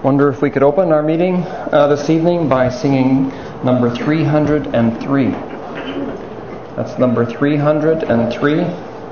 Wonder if we could open our meeting this evening by singing number 303. That's number 303.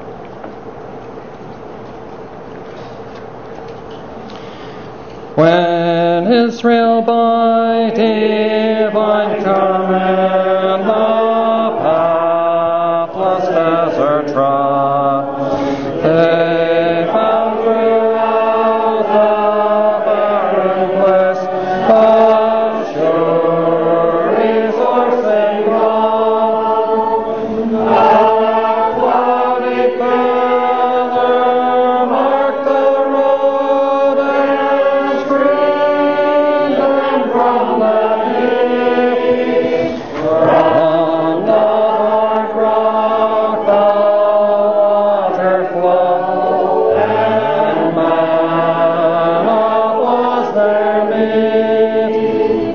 When Israel by divine command the pathless desert trod, they found throughout the barren place a sure resource in God. A cloudy feather marked the road and screened them from the heat. From the hard rock the water flowed, and manna was their meat.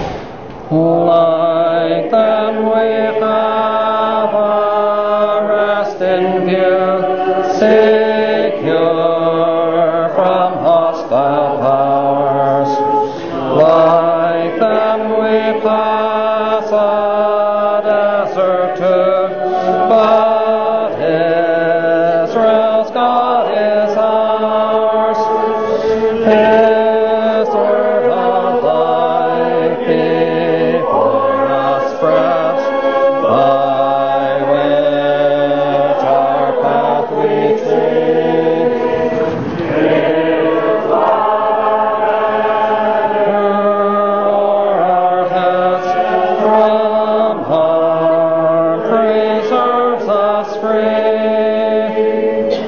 Like them we have a rest in view, secure from hostile powers. Like them we pass a desert too, but Israel's God is ours. His word of life before us spreads, by which our path we tread. His love o'er our heads, from harm preserves us free.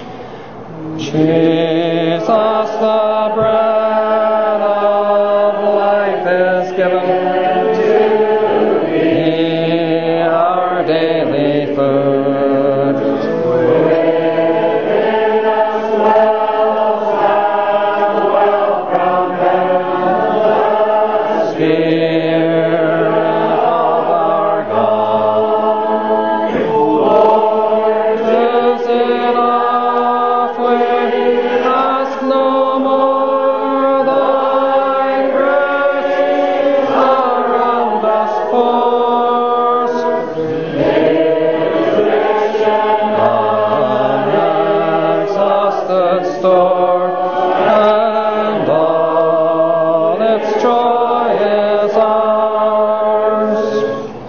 Jesus, the bread of life, is given to be our daily food. Within us wells and well from heaven, the Spirit of our God. Lord, is enough, we ask no more. Thy grace around us pours. Unexhausted store, and all its joy is ours.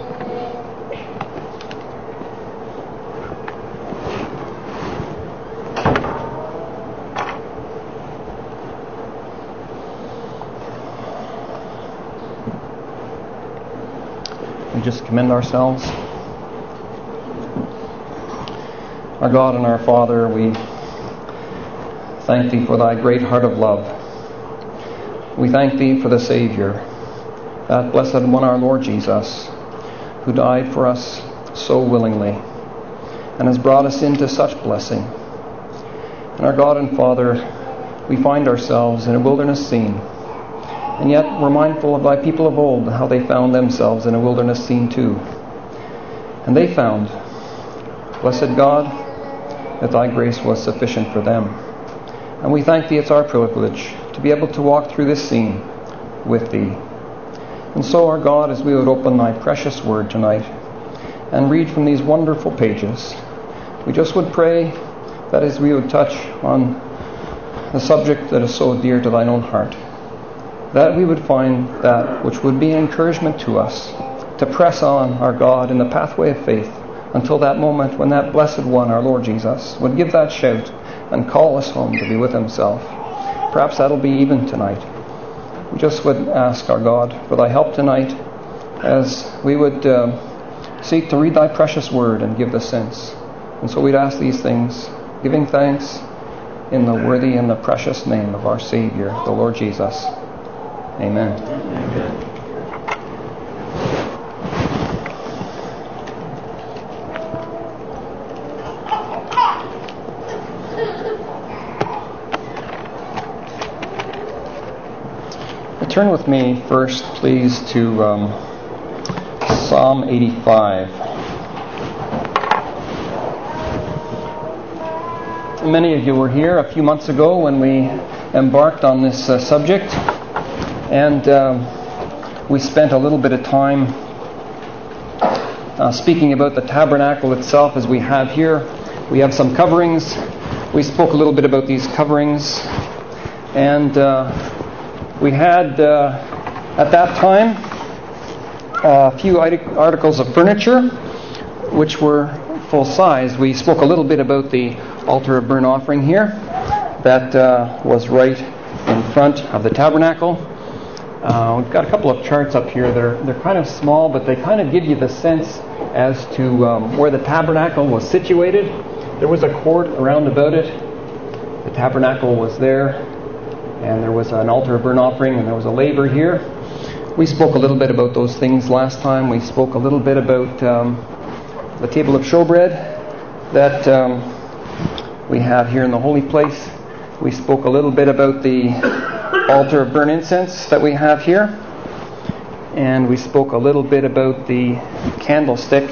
We just commend ourselves. Our God and our Father, we thank Thee for Thy great heart of love. We thank Thee for the Savior, that blessed one, our Lord Jesus, who died for us so willingly and has brought us into such blessing. And our God and Father, we find ourselves in a wilderness scene, and yet we're mindful of Thy people of old, how they found themselves in a wilderness scene too. And they found, blessed God, that Thy grace was sufficient for them. And we thank Thee, it's our privilege to be able to walk through this scene with Thee. And so, our God, as we would open Thy precious word tonight and read from these wonderful pages, we just would pray that as we would touch on the subject that is so dear to Thine own heart, that we would find that which would be an encouragement to us to press on, our God, in the pathway of faith until that moment when that blessed one, our Lord Jesus, would give that shout and call us home to be with Himself. Perhaps that'll be even tonight. We just would ask, our God, for Thy help tonight as we would seek to read Thy precious word and give the sense. And so we'd ask these things, giving thanks in the worthy and the precious name of our Savior, the Lord Jesus. Amen. Amen. Turn with me first, please, to Psalm 85. Many of you were here a few months ago when we embarked on this subject. And we spent a little bit of time speaking about the tabernacle itself as we have here. We have some coverings. We spoke a little bit about these coverings. And we had, at that time, a few articles of furniture which were full size. We spoke a little bit about the altar of burnt offering here that was right in front of the tabernacle. We've got a couple of charts up here. They're kind of small, but they kind of give you the sense as to where the tabernacle was situated. There was a court around about it. The tabernacle was there, and there was an altar of burnt offering, and there was a laver here. We spoke a little bit about those things last time. We spoke a little bit about the table of showbread that we have here in the holy place. We spoke a little bit about the altar of burnt incense that we have here. And we spoke a little bit about the candlestick.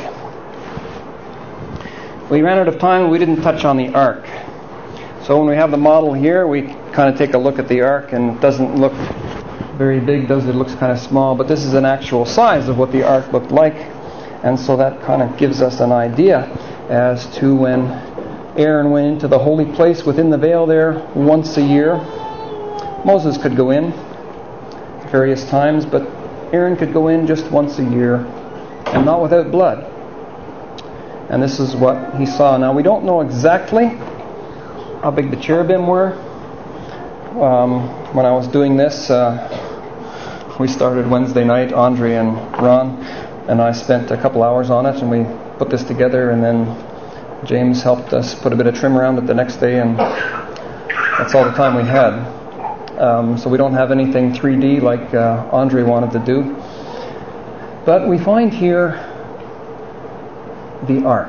We ran out of time. We didn't touch on the ark. So when we have the model here, we kind of take a look at the ark, and it doesn't look very big, does it? It looks kind of small, but this is an actual size of what the ark looked like. And so that kind of gives us an idea as to when Aaron went into the holy place within the veil there once a year. Moses could go in various times, but Aaron could go in just once a year, and not without blood. And this is what he saw. Now, we don't know exactly how big the cherubim were. When I was doing this, we started Wednesday night, Andre and Ron, and I spent a couple hours on it, and we put this together, and then James helped us put a bit of trim around it the next day, and that's all the time we had. So we don't have anything 3D like Andre wanted to do. But we find here the ark.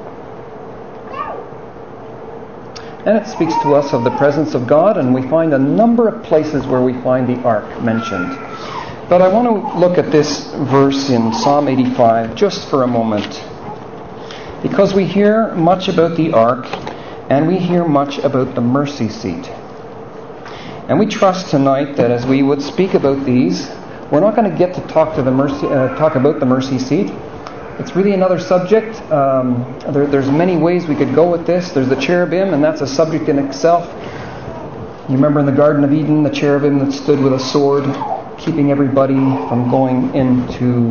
And it speaks to us of the presence of God, and we find a number of places where we find the ark mentioned. But I want to look at this verse in Psalm 85 just for a moment, because we hear much about the ark, and we hear much about the mercy seat. And we trust tonight that as we would speak about these, we're not going to get to talk about the mercy seat. It's really another subject. There's many ways we could go with this. There's the cherubim, and that's a subject in itself. You remember in the Garden of Eden, the cherubim that stood with a sword, keeping everybody from going into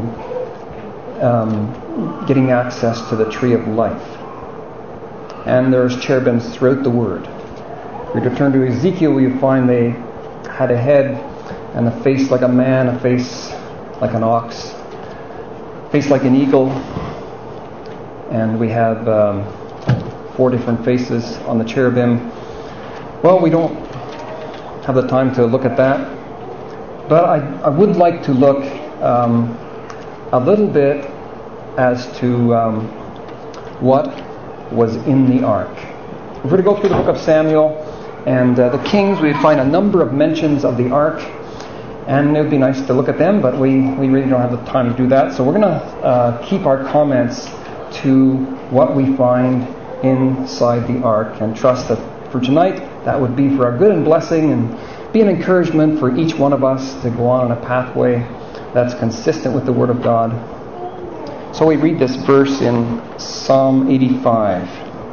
getting access to the tree of life. And there's cherubims throughout the Word. If we return to Ezekiel, we find they had a head and a face like a man, a face like an ox, face like an eagle, and we have 4 different faces on the cherubim. Well, we don't have the time to look at that, but I would like to look a little bit as to what was in the ark. If we're to go through the book of Samuel and the Kings, we find a number of mentions of the ark. And it would be nice to look at them, but we really don't have the time to do that. So we're going to keep our comments to what we find inside the ark, and trust that for tonight, that would be for our good and blessing, and be an encouragement for each one of us to go on a pathway that's consistent with the Word of God. So we read this verse in Psalm 85,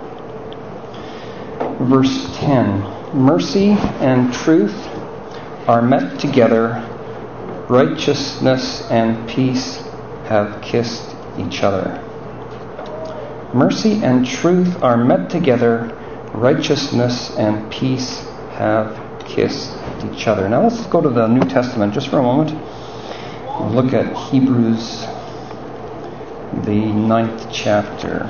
verse 10. Mercy and truth are met together, righteousness and peace have kissed each other. Mercy and truth are met together, righteousness and peace have kissed each other. Now let's go to the New Testament just for a moment. We'll look at Hebrews, the 9th chapter.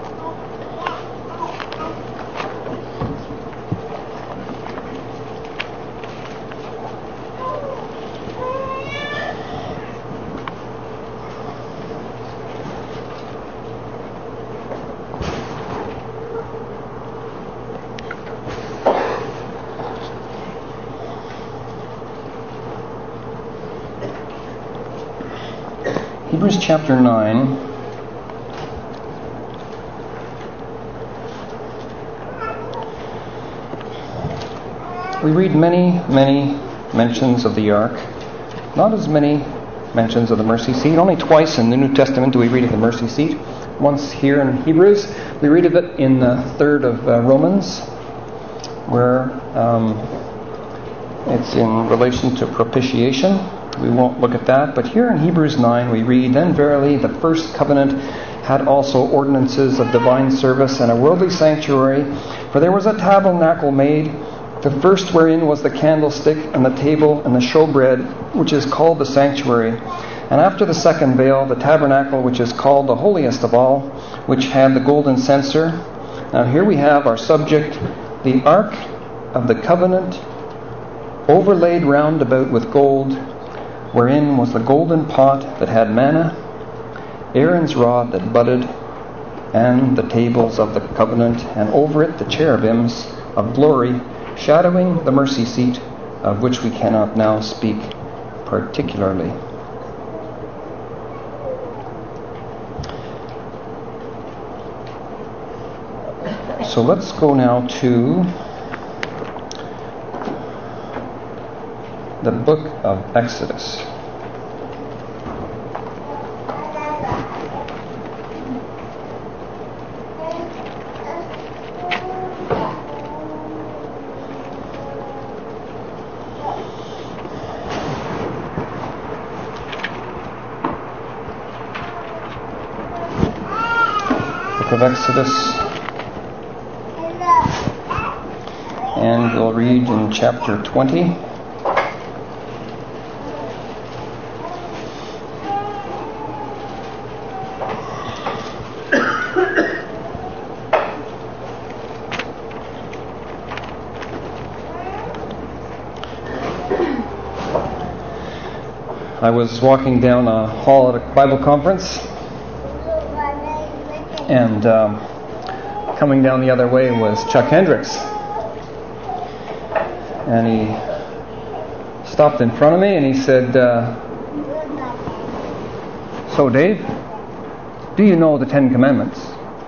Hebrews chapter 9. We read many mentions of the ark. not as many mentions of the mercy seat. Only twice in the New Testament do we read of the mercy seat. Once here in Hebrews, we read of it in the 3rd of Romans, where it's in relation to propitiation. We won't look at that, but here in Hebrews 9 we read, "Then verily the first covenant had also ordinances of divine service and a worldly sanctuary, for there was a tabernacle made, the first wherein was the candlestick and the table and the showbread, which is called the sanctuary. And after the second veil, the tabernacle, which is called the holiest of all, which had the golden censer." Now here we have our subject, the ark of the covenant, overlaid round about with gold, wherein was the golden pot that had manna, Aaron's rod that budded, and the tables of the covenant, and over it the cherubims of glory, shadowing the mercy seat, of which we cannot now speak particularly. So let's go now to the book of Exodus. Book of Exodus, and we'll read in chapter 20. I was walking down a hall at a Bible conference, and coming down the other way was Chuck Hendricks. And he stopped in front of me and he said, "So Dave, do you know the Ten Commandments?"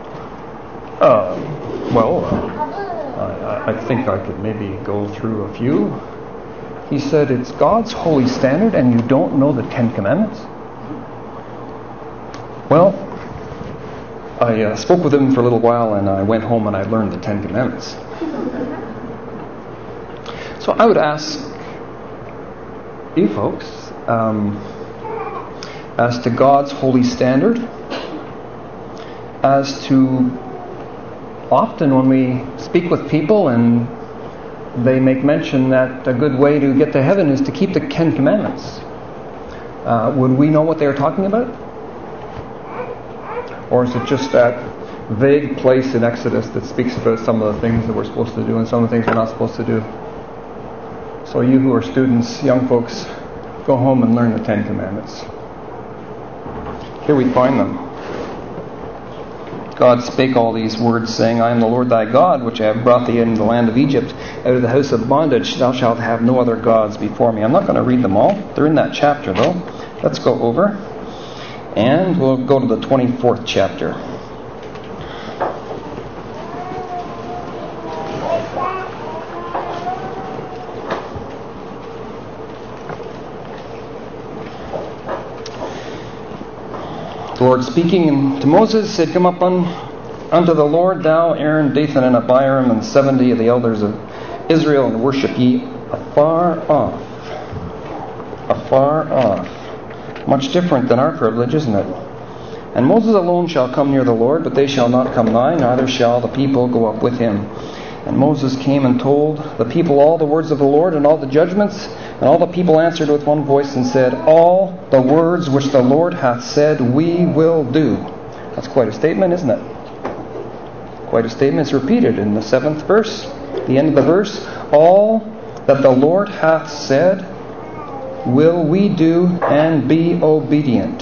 I think I could maybe go through a few. He said, "It's God's holy standard and you don't know the Ten Commandments?" Well, I spoke with him for a little while and I went home and I learned the Ten Commandments. So I would ask you folks, as to God's holy standard, as to often when we speak with people and they make mention that a good way to get to heaven is to keep the Ten Commandments, would we know what they are talking about? Or is it just that vague place in Exodus that speaks about some of the things that we're supposed to do and some of the things we're not supposed to do? So you who are students, young folks, go home and learn the Ten Commandments. Here we find them. God spake all these words, saying, "I am the Lord thy God, which I have brought thee into the land of Egypt, out of the house of bondage. Thou shalt have no other gods before me." I'm not going to read them all. They're in that chapter, though. Let's go over. And we'll go to the 24th chapter. The Lord speaking to Moses said, "Come up unto the Lord, thou, Aaron, Dathan, and Abiram, and 70 of the elders of Israel, and worship ye afar off." Afar off. Much different than our privilege, isn't it? "And Moses alone shall come near the Lord, but they shall not come nigh, neither shall the people go up with him. And Moses came and told the people all the words of the Lord and all the judgments. And all the people answered with one voice and said, All the words which the Lord hath said we will do." That's quite a statement, isn't it? Quite a statement. It's repeated in the 7th verse, the end of the verse. All that the Lord hath said will we do and be obedient.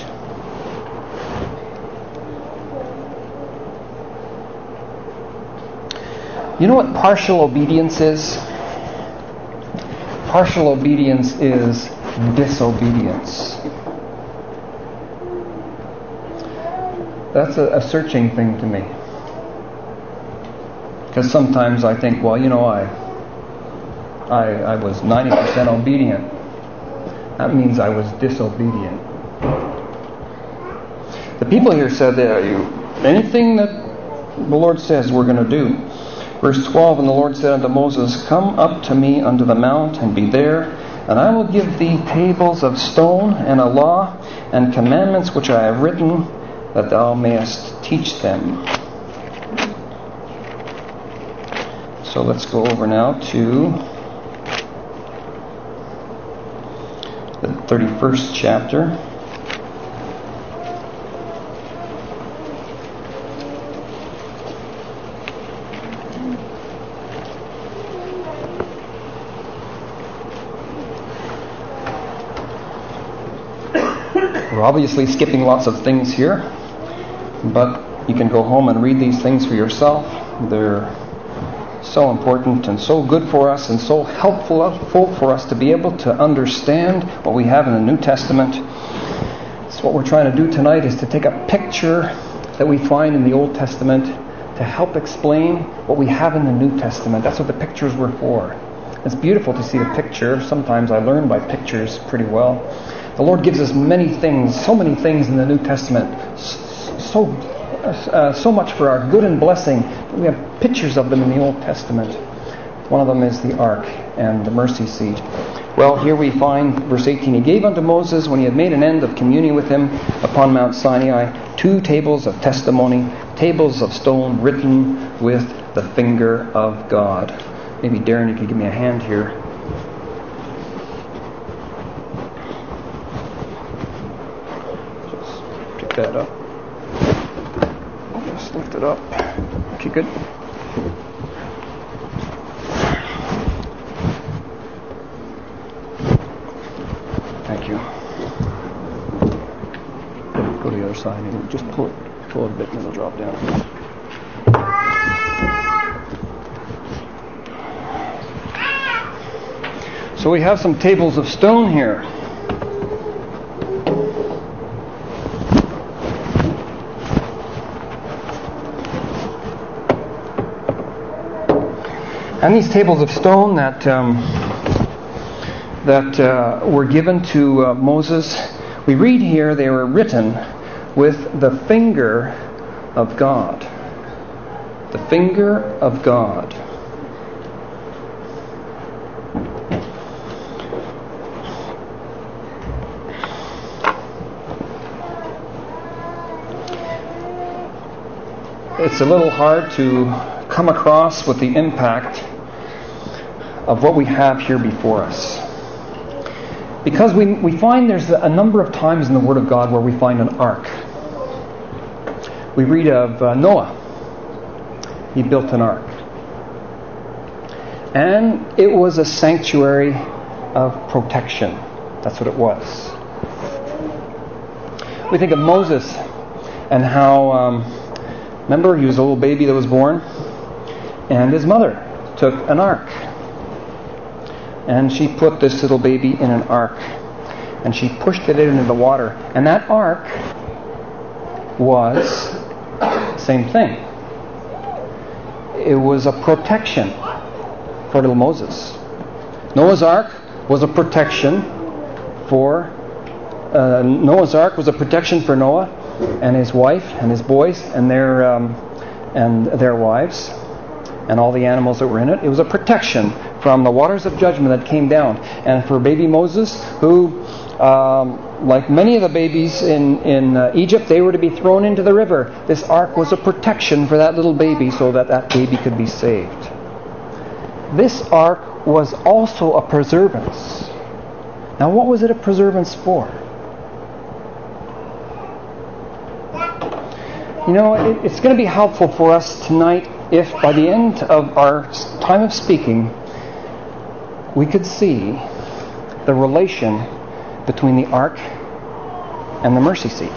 You know what partial obedience is? Partial obedience is disobedience. That's a searching thing to me. Because sometimes I think, well, I was 90% obedient. That means I was disobedient. The people here said that anything that the Lord says we're going to do. Verse 12, and the Lord said unto Moses, Come up to me unto the mount, and be there, and I will give thee tables of stone, and a law, and commandments which I have written, that thou mayest teach them. So let's go over now to the 31st chapter. We're obviously skipping lots of things here, but you can go home and read these things for yourself. They're so important and so good for us and so helpful for us to be able to understand what we have in the New Testament. So what we're trying to do tonight is to take a picture that we find in the Old Testament to help explain what we have in the New Testament. That's what the pictures were for. It's beautiful to see a picture. Sometimes I learn by pictures pretty well. The Lord gives us many things, so many things in the New Testament, so much for our good and blessing. We have pictures of them in the Old Testament. One of them is the ark and the mercy seat. Well, here we find verse 18. He gave unto Moses, when he had made an end of communing with him upon Mount Sinai, 2 tables of testimony, tables of stone written with the finger of God. Maybe Darren, you could give me a hand here. Just pick that up. Just lift it up. Okay, good. Thank you. Go to the other side and just pull it a bit and it'll drop down. So we have some tables of stone here. And these tables of stone that were given to Moses, we read here they were written with the finger of God. The finger of God. It's a little hard to come across with the impact of what we have here before us. Because we find there's a number of times in the Word of God where we find an ark. We read of Noah. He built an ark. And it was a sanctuary of protection. That's what it was. We think of Moses and how, remember, he was a little baby that was born, and his mother took an ark. And she put this little baby in an ark. And she pushed it into the water. And that ark was the same thing. It was a protection for little Moses. Noah's ark was a protection for Noah and his wife and his boys and their wives and all the animals that were in it. It was a protection from the waters of judgment that came down. And for baby Moses, who, like many of the babies in Egypt, they were to be thrown into the river. This ark was a protection for that little baby so that that baby could be saved. This ark was also a preservance. Now, what was it a preservance for? You know, it's going to be helpful for us tonight if by the end of our time of speaking, we could see the relation between the ark and the mercy seat.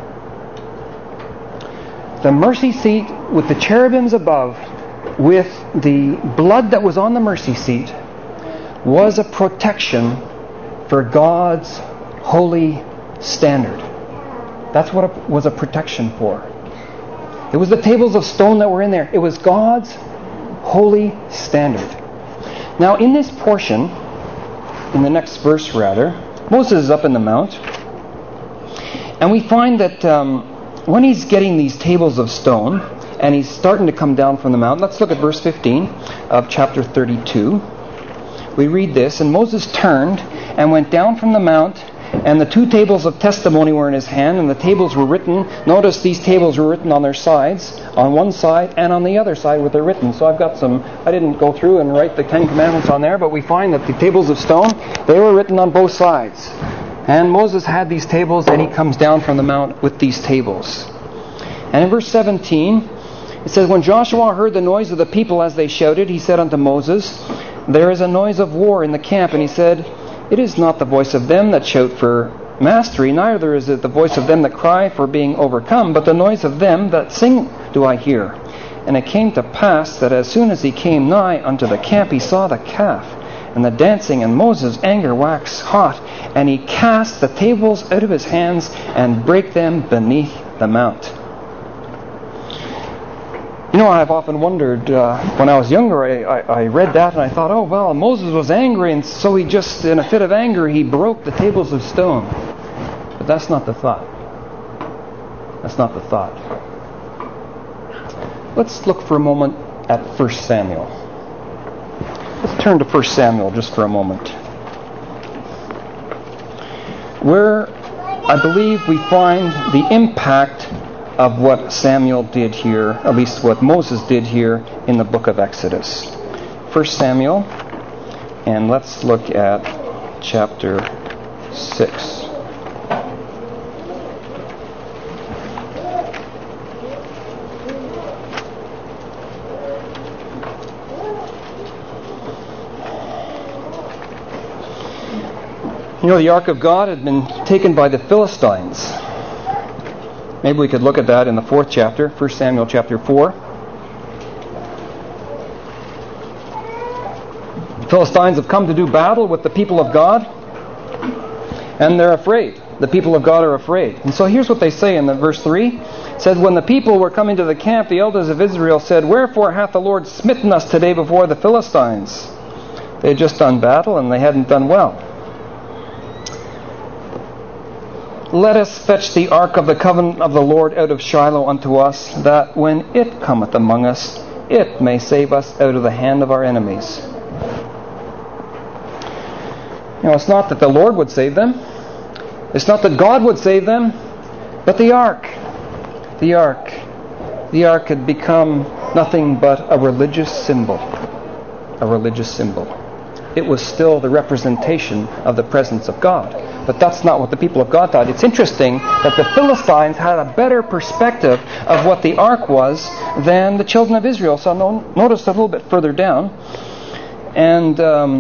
The mercy seat with the cherubims above, with the blood that was on the mercy seat, was a protection for God's holy standard. That's what it was a protection for. It was the tables of stone that were in there. It was God's holy standard. Now, in this portion, in the next verse rather, Moses is up in the mount, and we find that when he's getting these tables of stone, and he's starting to come down from the mount, let's look at verse 15 of chapter 32. We read this, "And Moses turned and went down from the mount, and the 2 tables of testimony were in his hand, and the tables were written." Notice these tables were written on their sides, on one side and on the other side where they're written. So I've got some, I didn't go through and write the 10 Commandments on there, but we find that the tables of stone, they were written on both sides. And Moses had these tables, and he comes down from the mount with these tables. And in verse 17, it says, "When Joshua heard the noise of the people as they shouted, he said unto Moses, There is a noise of war in the camp. And he said, It is not the voice of them that shout for mastery, neither is it the voice of them that cry for being overcome, but the noise of them that sing do I hear. And it came to pass that as soon as he came nigh unto the camp, he saw the calf and the dancing, and Moses' anger waxed hot, and he cast the tables out of his hands and brake them beneath the mount." You know, I've often wondered, when I was younger, I read that and I thought, oh, well, Moses was angry, and so he just, in a fit of anger, he broke the tables of stone. But that's not the thought. That's not the thought. Let's look for a moment at 1 Samuel. Let's turn to 1 Samuel just for a moment, where I believe we find the impact of what Samuel did here, at least what Moses did here in the book of Exodus. 1 Samuel, and let's look at chapter 6. You know, the Ark of God had been taken by the Philistines. Maybe we could look at that in the 4th chapter, 1 Samuel chapter 4. The Philistines have come to do battle with the people of God, and they're afraid. The people of God are afraid. And so here's what they say in the verse 3. It says, "When the people were coming to the camp, the elders of Israel said, Wherefore hath the Lord smitten us today before the Philistines?" They had just done battle, and they hadn't done well. "Let us fetch the ark of the covenant of the Lord out of Shiloh unto us, that when it cometh among us, it may save us out of the hand of our enemies." You know, it's not that the Lord would save them. It's not that God would save them, but the ark. The ark. The ark had become nothing but a religious symbol. A religious symbol. It was still the representation of the presence of God. But that's not what the people of God thought. It's interesting that the Philistines had a better perspective of what the ark was than the children of Israel. So notice a little bit further down. And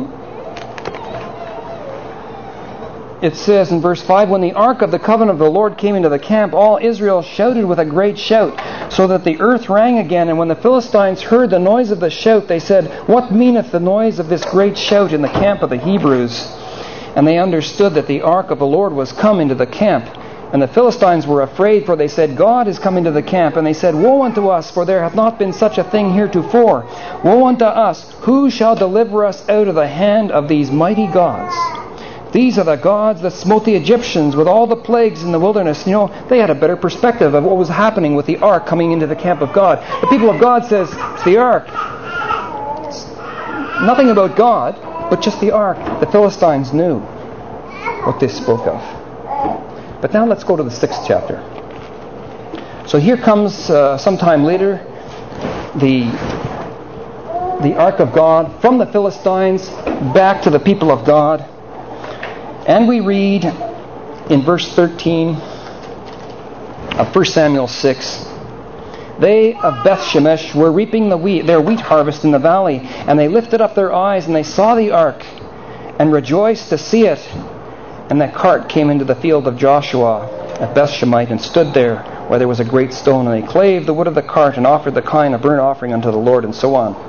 it says in verse 5, "When the ark of the covenant of the Lord came into the camp, all Israel shouted with a great shout, so that the earth rang again. And when the Philistines heard the noise of the shout, they said, What meaneth the noise of this great shout in the camp of the Hebrews? And they understood that the ark of the Lord was come into the camp. And the Philistines were afraid, for they said, God is come into the camp. And they said, Woe unto us, for there hath not been such a thing heretofore. Woe unto us, who shall deliver us out of the hand of these mighty gods? These are the gods that smote the Egyptians with all the plagues in the wilderness." You know, they had a better perspective of what was happening with the ark coming into the camp of God. The people of God says, it's the ark. It's nothing about God, but just the ark. The Philistines knew what this spoke of. But now let's go to the 6th chapter. So here comes, sometime later, the ark of God from the Philistines back to the people of God. And we read in verse 13 of 1 Samuel 6, "They of Beth Shemesh were reaping their wheat harvest in the valley, and they lifted up their eyes, and they saw the ark, and rejoiced to see it. And that cart came into the field of Joshua at Beth Shemite, and stood there where there was a great stone, and they clave the wood of the cart, and offered the kine of burnt offering unto the Lord," and so on.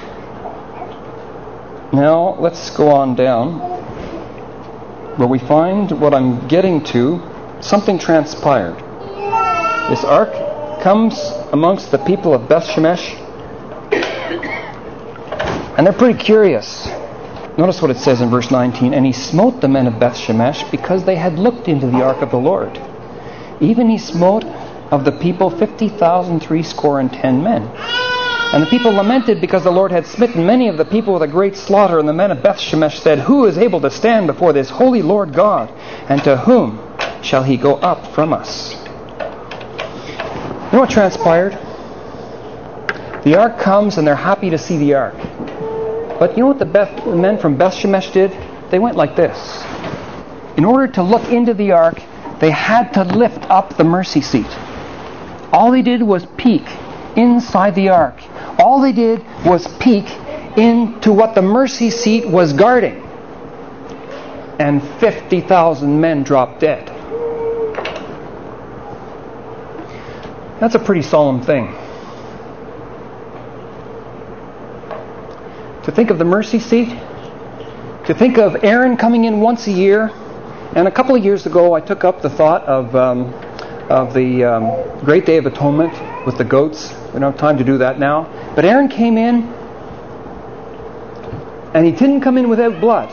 Now, let's go on down, where we find what I'm getting to. Something transpired. This ark comes amongst the people of Beth Shemesh, and they're pretty curious. Notice what it says in verse 19. And he smote the men of Beth Shemesh because they had looked into the ark of the Lord. Even he smote of the people 50,000 threescore and 10 men. And the people lamented because the Lord had smitten many of the people with a great slaughter. And the men of Beth Shemesh said, Who is able to stand before this holy Lord God? And to whom shall he go up from us? You know what transpired? The ark comes and they're happy to see the ark. But you know what the men from Beth Shemesh did? They went like this. In order to look into the ark, they had to lift up the mercy seat. All they did was peek inside the ark. All they did was peek into what the mercy seat was guarding. And 50,000 men dropped dead. That's a pretty solemn thing. To think of the mercy seat, to think of Aaron coming in once a year. And a couple of years ago, I took up the thought of the Great Day of Atonement with the goats. We don't have time to do that now. But Aaron came in, and he didn't come in without blood.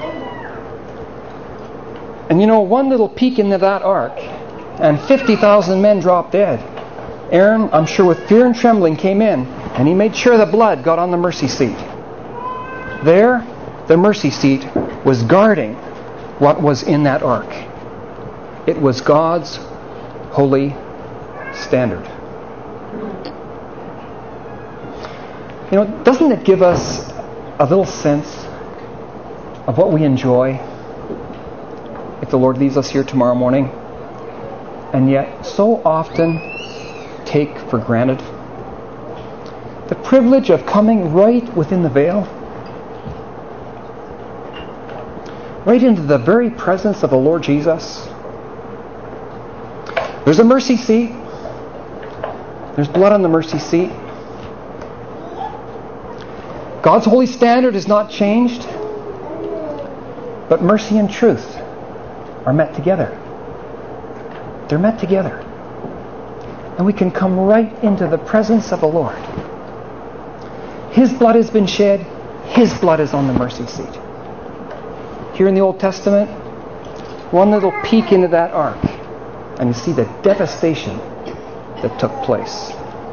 And you know, one little peek into that ark, and 50,000 men dropped dead. Aaron, I'm sure with fear and trembling, came in, and he made sure the blood got on the mercy seat. There, the mercy seat was guarding what was in that ark. It was God's holy standard. You know, doesn't it give us a little sense of what we enjoy if the Lord leaves us here tomorrow morning, and yet so often take for granted? The privilege of coming right within the veil, right into the very presence of the Lord Jesus. There's a mercy seat. There's blood on the mercy seat. God's holy standard is not changed, but mercy and truth are met together. They're met together. And we can come right into the presence of the Lord. His blood has been shed. His blood is on the mercy seat. Here in the Old Testament, one little peek into that ark, and you see the devastation that took place.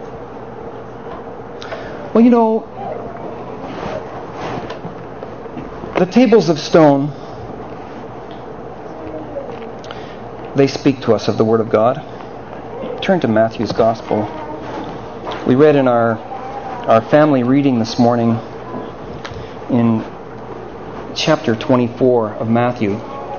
Well, you know, the tables of stone, they speak to us of the Word of God. Turn to Matthew's Gospel. We read in our family reading this morning in chapter 24 of Matthew.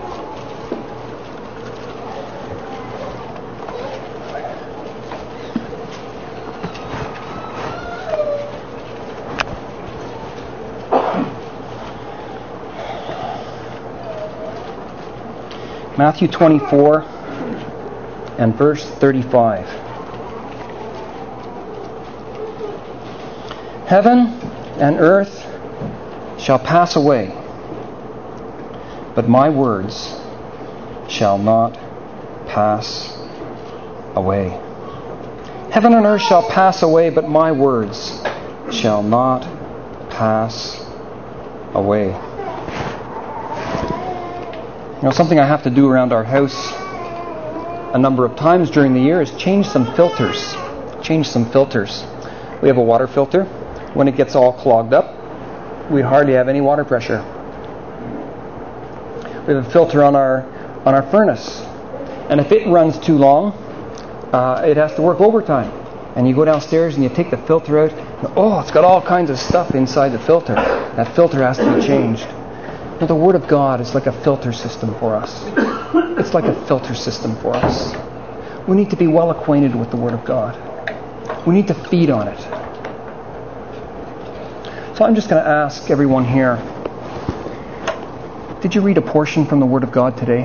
Matthew 24 and verse 35. Heaven and earth shall pass away, but my words shall not pass away. Heaven and earth shall pass away, but my words shall not pass away. You know, something I have to do around our house a number of times during the year is change some filters. We have a water filter. When it gets all clogged up, we hardly have any water pressure. We have a filter on our furnace, and if it runs too long, it has to work overtime. And you go downstairs and you take the filter out, and it's got all kinds of stuff inside the filter. That filter has to be changed. Now, the Word of God is like a filter system for us. It's like a filter system for us. We need to be well acquainted with the Word of God. We need to feed on it. So I'm just going to ask everyone here, did you read a portion from the Word of God today?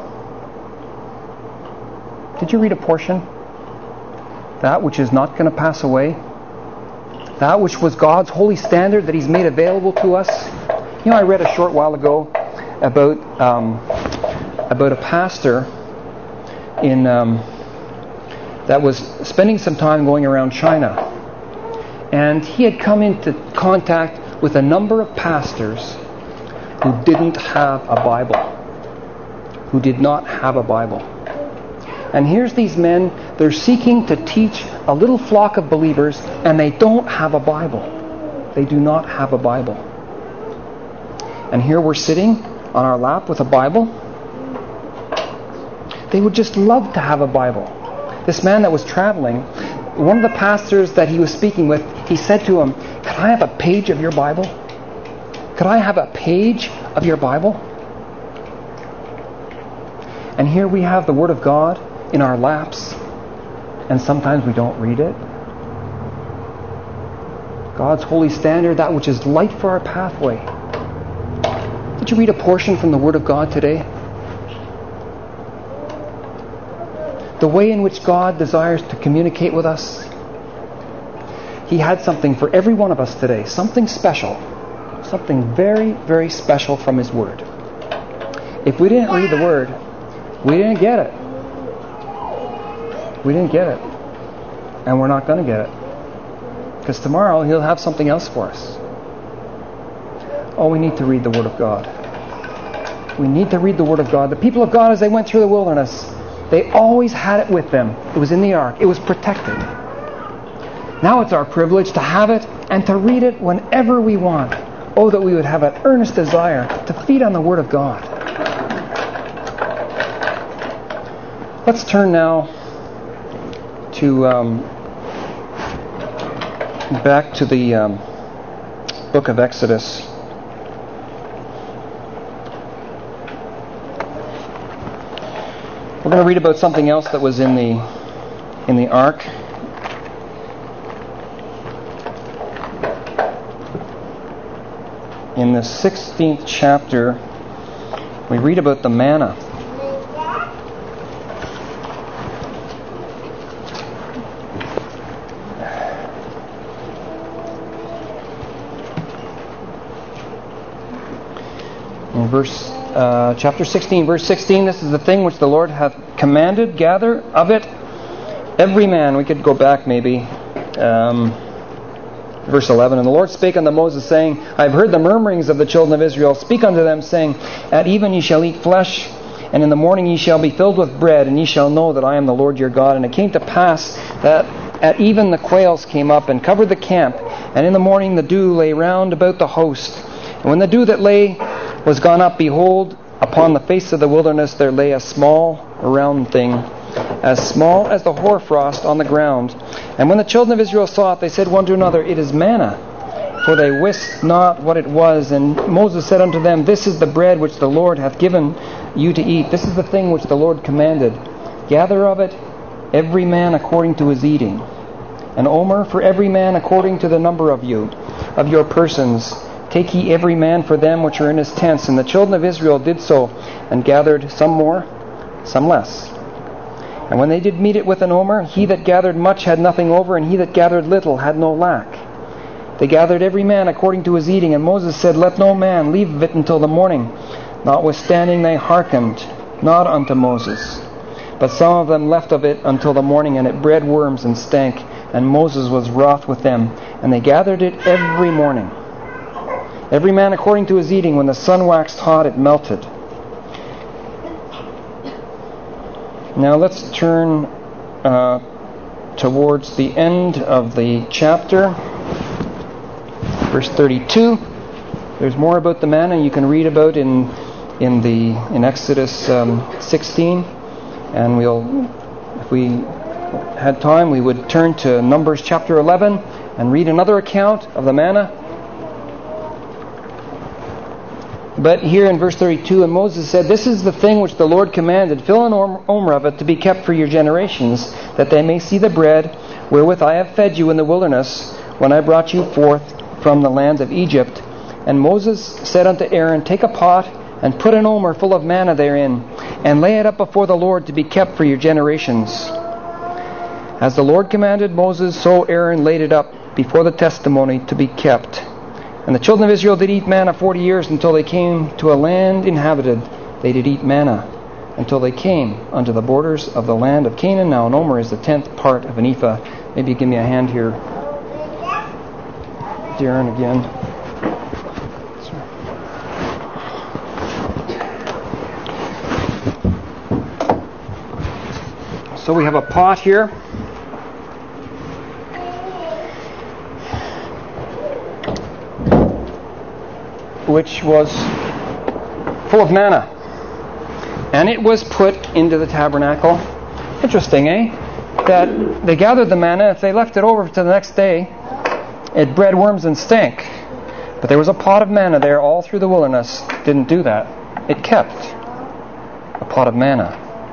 Did you read a portion? That which is not going to pass away? That which was God's holy standard that He's made available to us? You know, I read a short while ago about a pastor in that was spending some time going around China, and he had come into contact with a number of pastors who didn't have a Bible, who did not have a Bible. And here's these men, they're seeking to teach a little flock of believers, and they don't have a Bible. They do not have a Bible. And here we're sitting on our lap with a Bible. They would just love to have a Bible. This man that was traveling, one of the pastors that he was speaking with, he said to him, "Could I have a page of your Bible? Could I have a page of your Bible?" And here we have the Word of God in our laps, and sometimes we don't read it. God's holy standard, that which is light for our pathway. Did you read a portion from the Word of God today? The way in which God desires to communicate with us. He had something for every one of us today. Something special. Something very, very special from His Word. If we didn't read the Word, we didn't get it. We didn't get it. And we're not going to get it. Because tomorrow He'll have something else for us. Oh, we need to read the Word of God. We need to read the Word of God. The people of God, as they went through the wilderness, they always had it with them. It was in the ark. It was protected. Now it's our privilege to have it and to read it whenever we want. Oh, that we would have an earnest desire to feed on the Word of God. Let's turn now to back to the book of Exodus. We're going to read about something else that was in the ark. In the 16th chapter, we read about the manna. In chapter 16, verse 16, this is the thing which the Lord hath commanded, gather of it every man. We could go back maybe. Verse 11, and the Lord spake unto Moses, saying, I have heard the murmurings of the children of Israel. Speak unto them, saying, At even ye shall eat flesh, and in the morning ye shall be filled with bread, and ye shall know that I am the Lord your God. And it came to pass that at even the quails came up and covered the camp, and in the morning the dew lay round about the host. And when the dew that lay was gone up, behold, upon the face of the wilderness there lay a small round thing, as small as the hoarfrost on the ground. And when the children of Israel saw it, they said one to another, It is manna, for they wist not what it was. And Moses said unto them, This is the bread which the Lord hath given you to eat. This is the thing which the Lord commanded. Gather of it every man according to his eating. An omer for every man according to the number of you, of your persons. Take ye every man for them which are in his tents. And the children of Israel did so, and gathered some more, some less. And when they did meet it with an omer, he that gathered much had nothing over, and he that gathered little had no lack. They gathered every man according to his eating. And Moses said, Let no man leave of it until the morning. Notwithstanding they hearkened not unto Moses. But some of them left of it until the morning, and it bred worms and stank. And Moses was wroth with them. And they gathered it every morning, every man according to his eating. When the sun waxed hot, it melted. Now let's turn towards the end of the chapter, verse 32. There's more about the manna you can read about in Exodus 16, and if we had time, we would turn to Numbers chapter 11 and read another account of the manna. But here in verse 32, and Moses said, This is the thing which the Lord commanded, fill an omer of it to be kept for your generations, that they may see the bread wherewith I have fed you in the wilderness, when I brought you forth from the land of Egypt. And Moses said unto Aaron, Take a pot, and put an omer full of manna therein, and lay it up before the Lord to be kept for your generations. As the Lord commanded Moses, so Aaron laid it up before the testimony to be kept. And the children of Israel did eat manna 40 years until they came to a land inhabited. They did eat manna until they came unto the borders of the land of Canaan. Now an omer is the 10th part of an ephah. Maybe you give me a hand here, Darren, again. So we have a pot here. Which was full of manna. And it was put into the tabernacle. Interesting, eh? That they gathered the manna. If they left it over to the next day, it bred worms and stank. But there was a pot of manna there all through the wilderness. Didn't do that. It kept a pot of manna.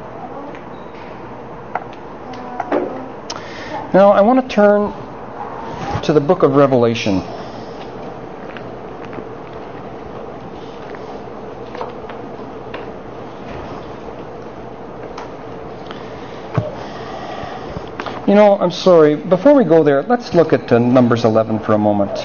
Now I want to turn to the book of Revelation. You know, I'm sorry. Before we go there, let's look at Numbers 11 for a moment.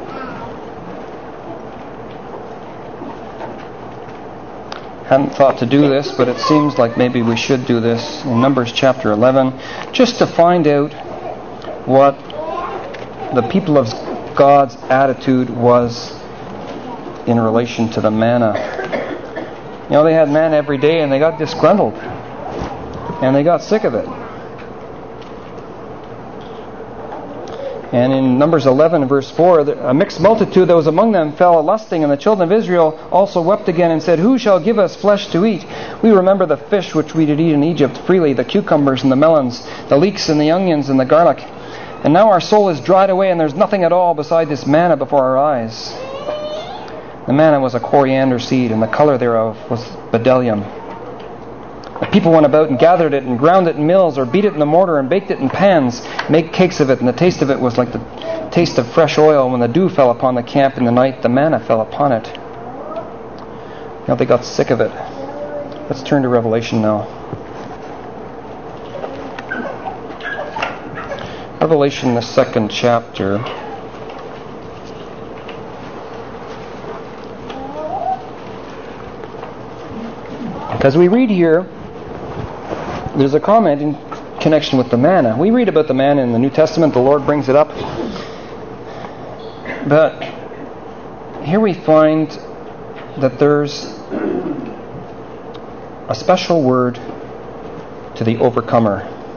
Hadn't thought to do this, but it seems like maybe we should do this in Numbers chapter 11, just to find out what the people of God's attitude was in relation to the manna. You know, they had manna every day and they got disgruntled. And they got sick of it. And in Numbers 11, verse 4, a mixed multitude that was among them fell a-lusting, and the children of Israel also wept again and said, Who shall give us flesh to eat? We remember the fish which we did eat in Egypt freely, the cucumbers and the melons, the leeks and the onions and the garlic. And now our soul is dried away, and there's nothing at all beside this manna before our eyes. The manna was a coriander seed, and the color thereof was bdellium. The people went about and gathered it and ground it in mills, or beat it in the mortar and baked it in pans, made cakes of it, and the taste of it was like the taste of fresh oil. When the dew fell upon the camp in the night, the manna fell upon it. Now they got sick of it. Let's turn to Revelation now. Revelation, the 2nd chapter. Because we read here, there's a comment in connection with the manna. We read about the manna in the New Testament. The Lord brings it up. But here we find that there's a special word to the overcomer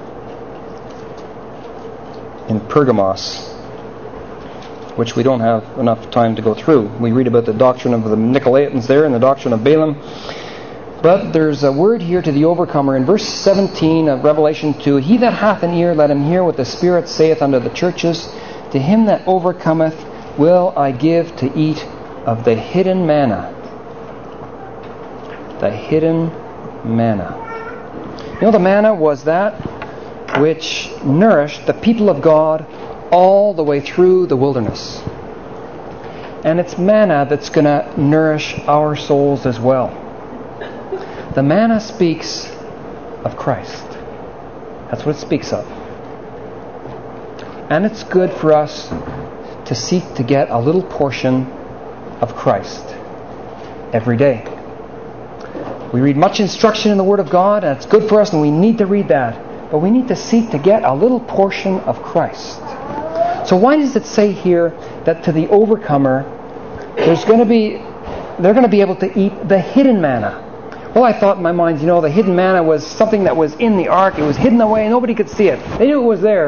in Pergamos, which we don't have enough time to go through. We read about the doctrine of the Nicolaitans there and the doctrine of Balaam. But there's a word here to the overcomer in verse 17 of Revelation 2. He that hath an ear, let him hear what the Spirit saith unto the churches. To him that overcometh will I give to eat of the hidden manna. The hidden manna. You know, the manna was that which nourished the people of God all the way through the wilderness. And it's manna that's going to nourish our souls as well. The manna speaks of Christ. That's what it speaks of. And it's good for us to seek to get a little portion of Christ every day. We read much instruction in the Word of God, and it's good for us, and we need to read that. But we need to seek to get a little portion of Christ. So why does it say here that to the overcomer, they're going to be able to eat the hidden manna? Well, I thought in my mind, you know, the hidden manna was something that was in the ark. It was hidden away. Nobody could see it. They knew it was there,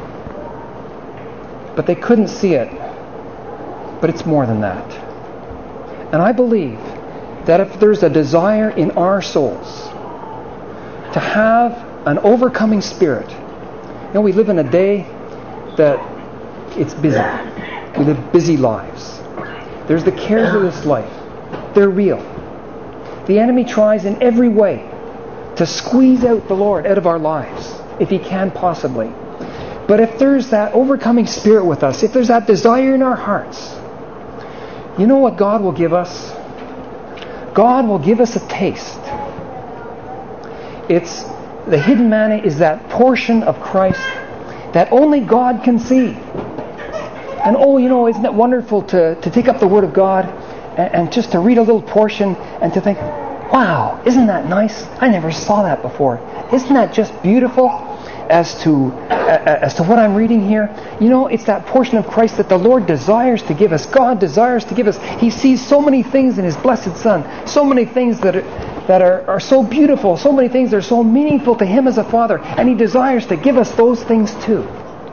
but they couldn't see it. But it's more than that. And I believe that if there's a desire in our souls to have an overcoming spirit, you know, we live in a day that it's busy. We live busy lives. There's the cares of this life. They're real. The enemy tries in every way to squeeze out the Lord out of our lives, if he can possibly. But if there's that overcoming spirit with us, if there's that desire in our hearts, you know what God will give us? God will give us a taste. It's the hidden manna is that portion of Christ that only God can see. And oh, you know, isn't it wonderful to take up the Word of God and just to read a little portion and to think, wow, isn't that nice? I never saw that before. Isn't that just beautiful as to what I'm reading here? You know, it's that portion of Christ that the Lord desires to give us. God desires to give us. He sees so many things in His blessed Son. So many things that that are so beautiful, so many things that are so meaningful to Him as a Father, and He desires to give us those things too.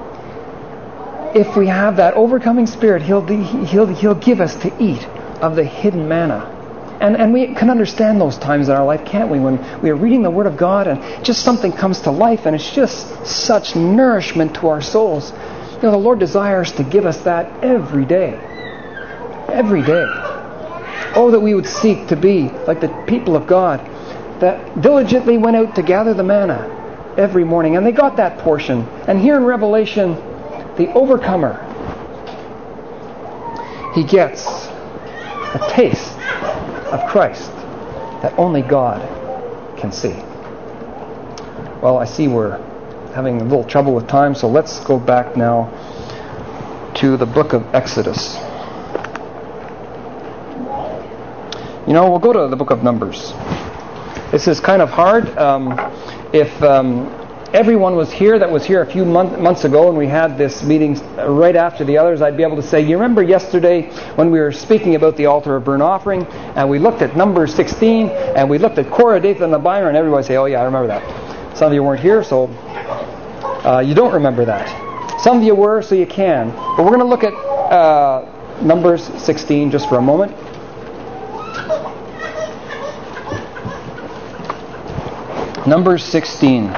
If we have that overcoming spirit, He'll give us to eat of the hidden manna. And we can understand those times in our life, can't we? When we are reading the Word of God and just something comes to life and it's just such nourishment to our souls. You know, the Lord desires to give us that every day. Every day. Oh, that we would seek to be like the people of God that diligently went out to gather the manna every morning. And they got that portion. And here in Revelation, the overcomer, he gets a taste of Christ that only God can see. Well, I see we're having a little trouble with time, so let's go back now to the book of Exodus. You know, we'll go to the book of Numbers. This is kind of hard. If everyone was here that was here a few months ago and we had this meeting right after the others, I'd be able to say, you remember yesterday when we were speaking about the altar of burnt offering and we looked at Numbers 16 and we looked at Korah, Dathan, and Abiram, and everybody say, oh yeah, I remember that. Some of you weren't here, so you don't remember that. Some of you were, so you can. But we're going to look at Numbers 16 just for a moment. Numbers 16.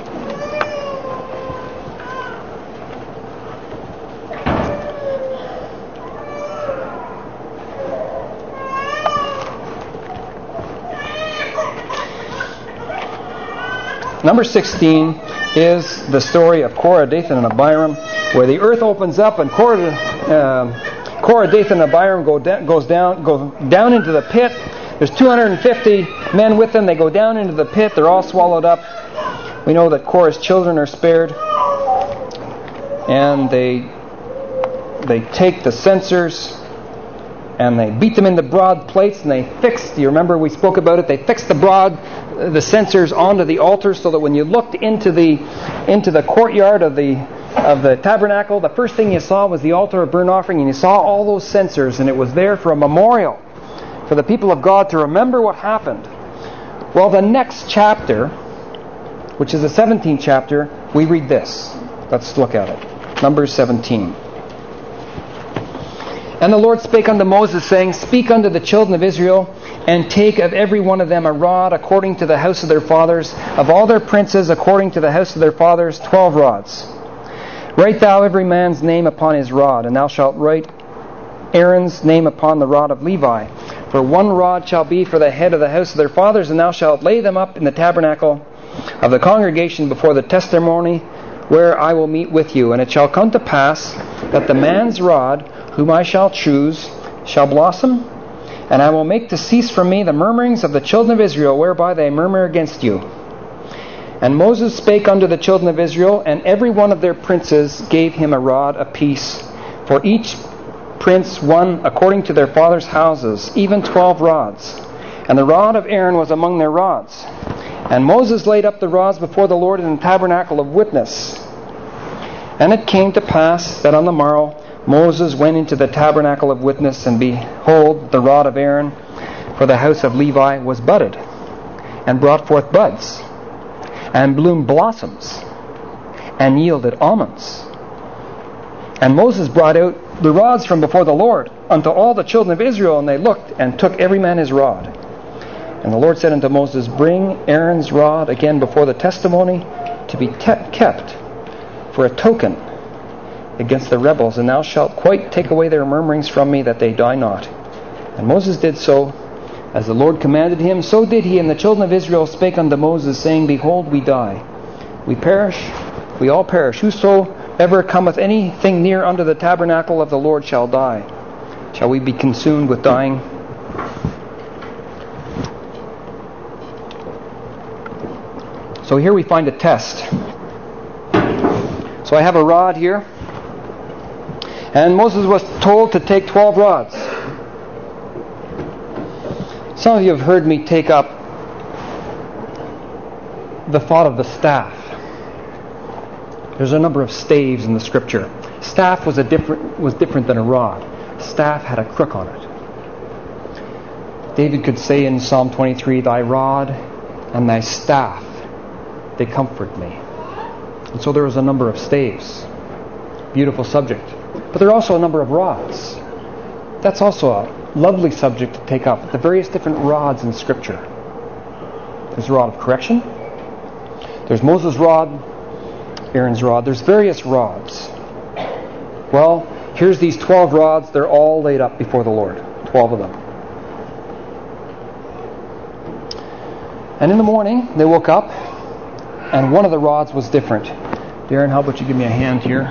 Number 16 is the story of Korah, Dathan, and Abiram, where the earth opens up and Korah, Dathan, and Abiram go down into the pit. There's 250 men with them. They go down into the pit. They're all swallowed up. We know that Korah's children are spared, and they take the censers and they beat them into broad plates, and they fixed, you remember we spoke about it, they fixed the censers onto the altar so that when you looked into the courtyard of the tabernacle, the first thing you saw was the altar of burnt offering, and you saw all those censers, and it was there for a memorial for the people of God to remember what happened. Well, the next chapter, which is the 17th chapter, we read this. Let's look at it. Numbers 17. And the Lord spake unto Moses, saying, Speak unto the children of Israel, and take of every one of them a rod according to the house of their fathers, of all their princes according to the house of their fathers, 12 rods. Write thou every man's name upon his rod, and thou shalt write Aaron's name upon the rod of Levi. For one rod shall be for the head of the house of their fathers, and thou shalt lay them up in the tabernacle of the congregation before the testimony, where I will meet with you. And it shall come to pass that the man's rod, whom I shall choose, shall blossom, and I will make to cease from me the murmurings of the children of Israel, whereby they murmur against you. And Moses spake unto the children of Israel, and every one of their princes gave him a rod apiece, for each prince one according to their fathers' houses, even 12 rods. And the rod of Aaron was among their rods. And Moses laid up the rods before the Lord in the tabernacle of witness. And it came to pass that on the morrow Moses went into the tabernacle of witness, and behold, the rod of Aaron for the house of Levi was budded, and brought forth buds, and bloomed blossoms, and yielded almonds. And Moses brought out the rods from before the Lord unto all the children of Israel, and they looked, and took every man his rod. And the Lord said unto Moses, Bring Aaron's rod again before the testimony, to be kept for a token against the rebels, and thou shalt quite take away their murmurings from me, that they die not. And Moses did so, as the Lord commanded him, so did he. And the children of Israel spake unto Moses, saying, Behold, we die. We perish, we all perish. Whosoever cometh anything near unto the tabernacle of the Lord shall die. Shall we be consumed with dying? So here we find a test. So I have a rod here. And Moses was told to take 12 rods. Some of you have heard me take up the thought of the staff. There's a number of staves in the Scripture. Staff was different than a rod. Staff had a crook on it. David could say in Psalm 23, "Thy rod and thy staff, they comfort me." And so there was a number of staves. Beautiful subject. But there are also a number of rods. That's also a lovely subject to take up. The various different rods in Scripture. There's the rod of correction. There's Moses' rod, Aaron's rod. There's various rods. Well, here's these 12 rods. They're all laid up before the Lord. 12 of them. And in the morning, they woke up, and one of the rods was different. Darren, how about you give me a hand here?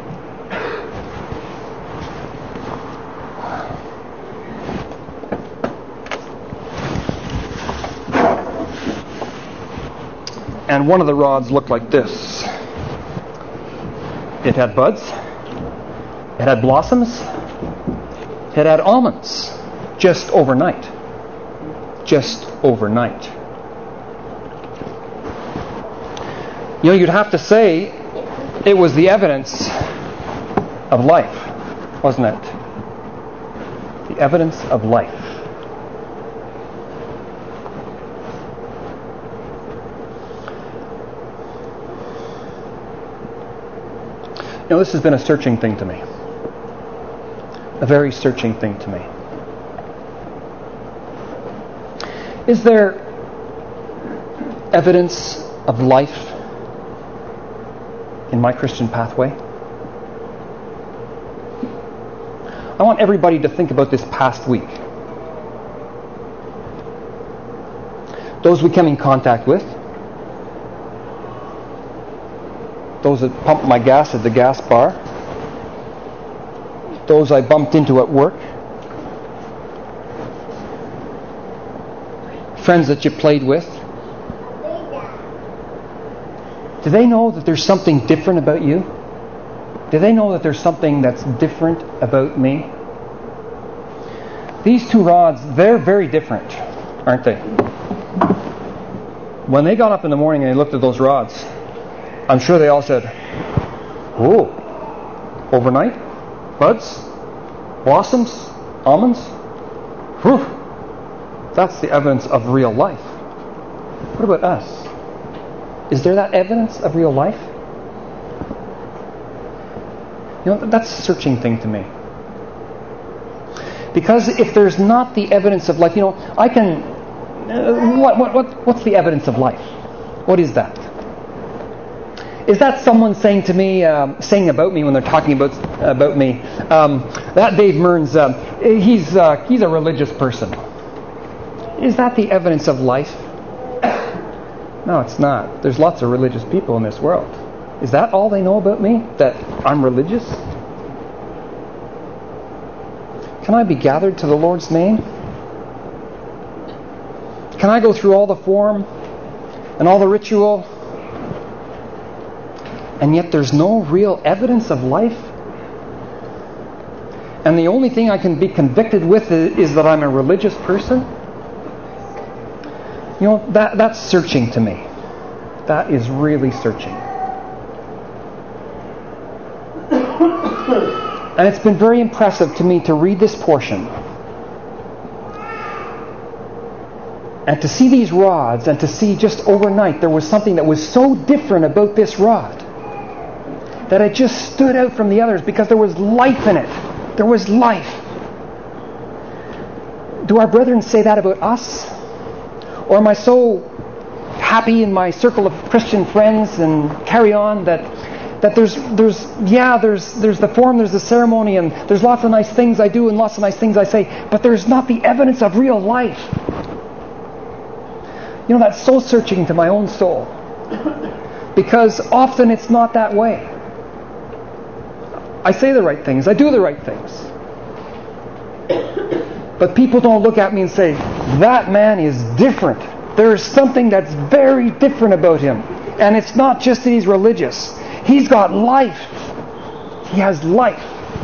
And one of the rods looked like this. It had buds. It had blossoms. It had almonds. Just overnight. Just overnight. You know, you'd have to say it was the evidence of life, wasn't it? The evidence of life. You know, this has been a searching thing to me. A very searching thing to me. Is there evidence of life in my Christian pathway? I want everybody to think about this past week. Those we come in contact with. Those that pumped my gas at the gas bar. Those I bumped into at work. Friends that you played with. Do they know that there's something different about you? Do they know that there's something that's different about me? These two rods, they're very different, aren't they? When they got up in the morning and they looked at those rods, I'm sure they all said, "Oh, overnight? Buds? Blossoms? Almonds? Whew. That's the evidence of real life." What about us? Is there that evidence of real life? You know, that's a searching thing to me. Because if there's not the evidence of life, you know, I can... what's the evidence of life? What is that? Is that someone saying to me, saying about me when they're talking about me, that Dave Mearns, he's a religious person? Is that the evidence of life? No, it's not. There's lots of religious people in this world. Is that all they know about me? That I'm religious? Can I be gathered to the Lord's name? Can I go through all the form and all the ritual, and yet there's no real evidence of life? And the only thing I can be convicted with is that I'm a religious person? You know, that's searching to me. That is really searching. And it's been very impressive to me to read this portion and to see these rods, and to see just overnight there was something that was so different about this rod that it just stood out from the others because there was life in it. There was life. Do our brethren say that about us? Or am I so happy in my circle of Christian friends and carry on that there's the form, there's the ceremony, and there's lots of nice things I do and lots of nice things I say, but there's not the evidence of real life. You know, that's soul searching to my own soul. Because often it's not that way. I say the right things, I do the right things. But people don't look at me and say, "That man is different. There is something that's very different about him." And it's not just that he's religious. He's got life. He has life.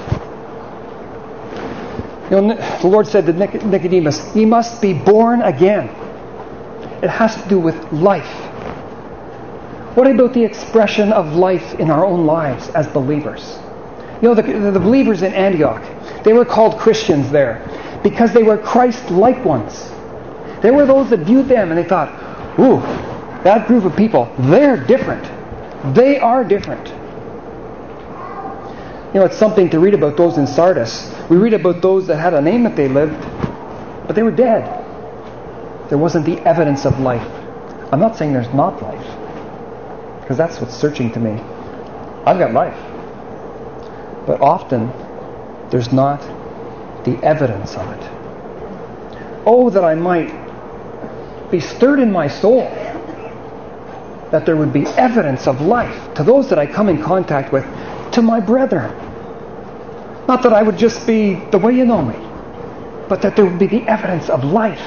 You know, the Lord said to Nicodemus, "He must be born again." It has to do with life. What about the expression of life in our own lives as believers? You know, the believers in Antioch, they were called Christians there because they were Christ-like ones. There were those that viewed them and they thought, ooh, that group of people, they're different. They are different. You know, it's something to read about those in Sardis. We read about those that had a name that they lived, but they were dead. There wasn't the evidence of life. I'm not saying there's not life, because that's what's searching to me. I've got life. But often, there's not the evidence of it. Oh, that I might be stirred in my soul, that there would be evidence of life to those that I come in contact with, to my brethren. Not that I would just be the way you know me, but that there would be the evidence of life.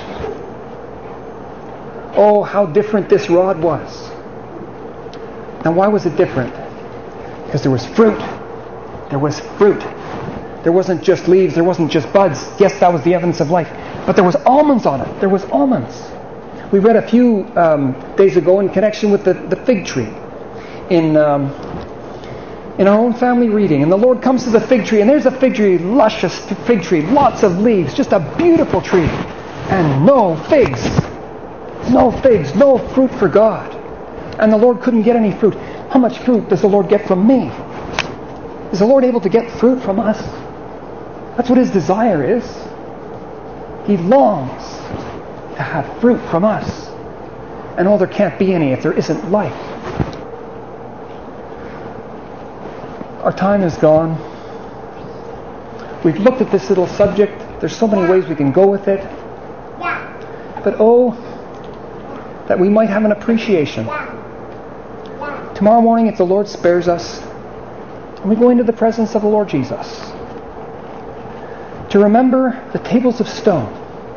Oh, how different this rod was. Now, why was it different? Because there was fruit. There was fruit. There wasn't just leaves, there wasn't just buds. Yes, that was the evidence of life. But there was almonds on it. There was almonds. We read a few days ago in connection with the fig tree in our own family reading. And the Lord comes to the fig tree, and there's a fig tree, luscious fig tree, lots of leaves, just a beautiful tree. And no figs. No figs, no fruit for God. And the Lord couldn't get any fruit. How much fruit does the Lord get from me? Is the Lord able to get fruit from us? That's what His desire is. He longs to have fruit from us. And there can't be any if there isn't life. Our time is gone. We've looked at this little subject. There's so many ways we can go with it. But that we might have an appreciation. Tomorrow morning, if the Lord spares us, we go into the presence of the Lord Jesus to remember the tables of stone,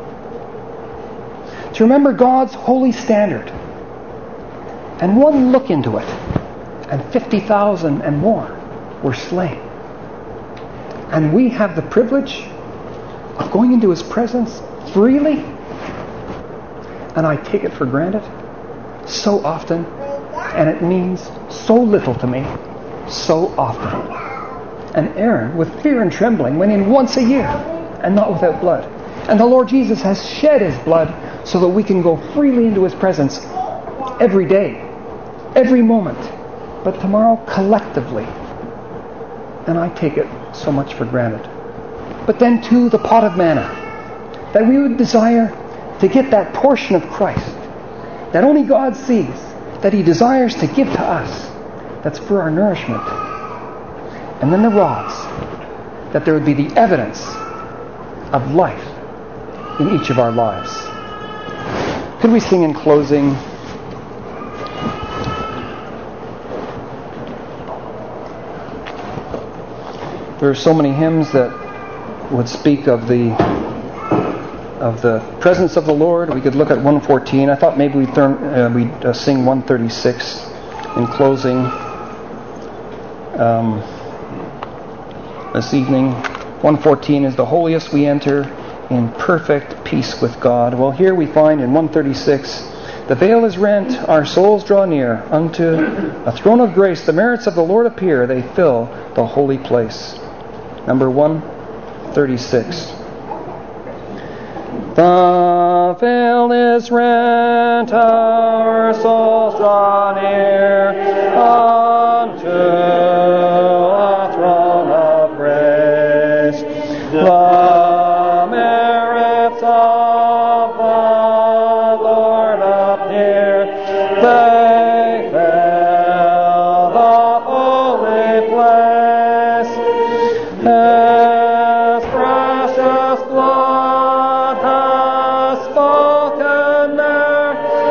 to remember God's holy standard, and one look into it, and 50,000 and more were slain. And we have the privilege of going into His presence freely, and I take it for granted so often, and it means so little to me so often. And Aaron, with fear and trembling, went in once a year, and not without blood. And the Lord Jesus has shed His blood so that we can go freely into His presence every day, every moment, but tomorrow collectively. And I take it so much for granted. But then too, the pot of manna, that we would desire to get that portion of Christ that only God sees, that He desires to give to us, that's for our nourishment. And then the rods, that there would be the evidence of life in each of our lives. Could we sing in closing? There are so many hymns that would speak of the presence of the Lord. We could look at 114. I thought maybe we'd sing 136 in closing this evening. 114 is the holiest we enter in perfect peace with God. Well, here we find in 136, the veil is rent, our souls draw near unto a throne of grace. The merits of the Lord appear, they fill the holy place. Number 136. The veil is rent, our souls draw near unto a throne of grace. The merits of the Lord appear, they fill the holy place. His precious blood has spoken there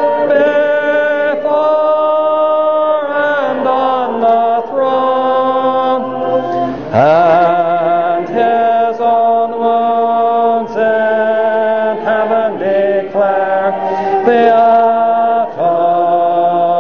before and on the throne, and His own wounds in heaven declare the atonement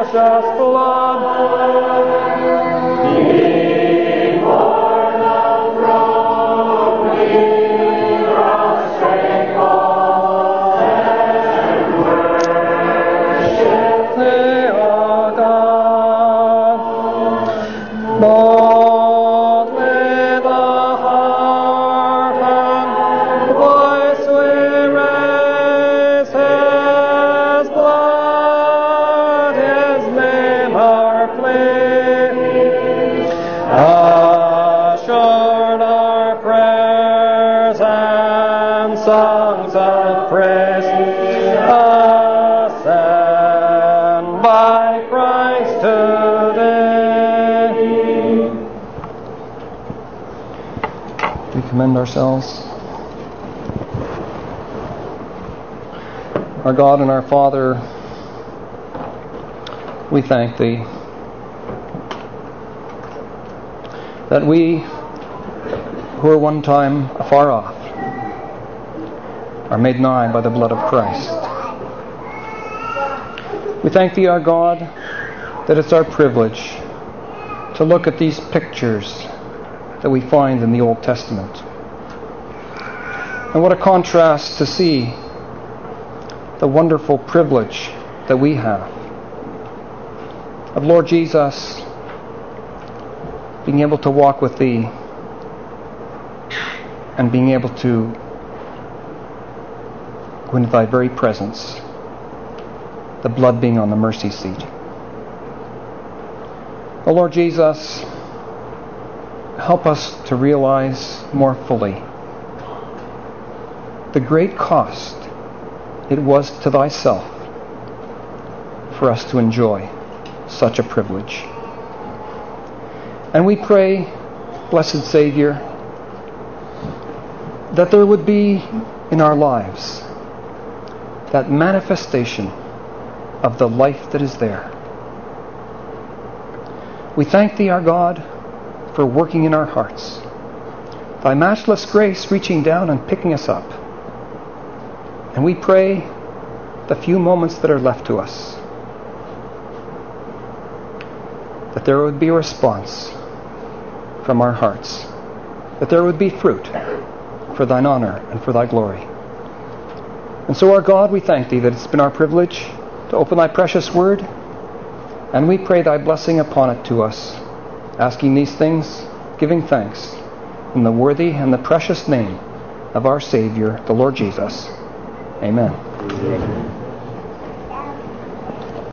precious blood. Songs of praise, ascend by Christ today. We commend ourselves. Our God and our Father, we thank Thee that we, who were one time afar off, are made nigh by the blood of Christ. We thank Thee, our God, that it's our privilege to look at these pictures that we find in the Old Testament. And what a contrast to see the wonderful privilege that we have of Lord Jesus being able to walk with Thee and being able to go into Thy very presence, the blood being on the mercy seat. Oh Lord Jesus, help us to realize more fully the great cost it was to Thyself for us to enjoy such a privilege. And we pray, blessed Savior, that there would be in our lives that manifestation of the life that is there. We thank Thee, our God, for working in our hearts. Thy matchless grace reaching down and picking us up. And we pray the few moments that are left to us, that there would be a response from our hearts, that there would be fruit for Thine honor and for Thy glory. And so, our God, we thank Thee that it's been our privilege to open Thy precious word, and we pray Thy blessing upon it to us, asking these things, giving thanks, in the worthy and the precious name of our Savior, the Lord Jesus. Amen.